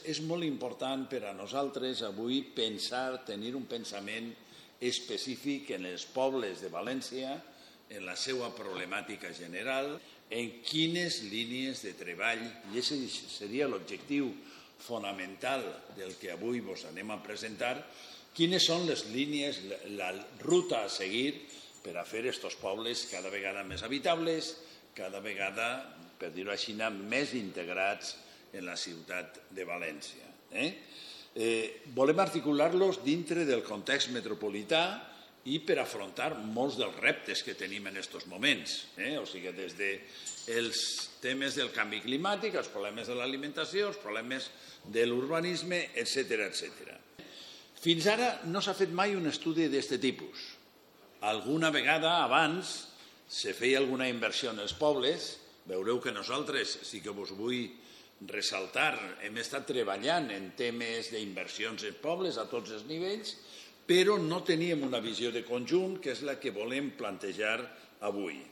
És molt important per a nosaltres avui pensar, tenir un pensament específic en els pobles de València, en la seva problemàtica general, en quines línies de treball, i aquest seria l'objectiu fonamental del que avui vos anem a presentar, quines són les línies, la ruta a seguir per a fer aquests pobles cada vegada més habitables, cada vegada, per dir-ho així, més integrats en la ciutat de València. Volem articular-los dintre del context metropolità i per afrontar molts dels reptes que tenim en aquests moments. O sigui, des dels temes del canvi climàtic, els problemes de l'alimentació, els problemes de l'urbanisme, etc. Fins ara no s'ha fet mai un estudi d'aquest tipus. Alguna vegada abans se feia alguna inversió en els pobles. Veureu que nosaltres, sí que vos vull ressaltar, hem estat treballant en temes d'inversions en pobles a tots els nivells, però no teníem una visió de conjunt, que és la que volem plantejar avui.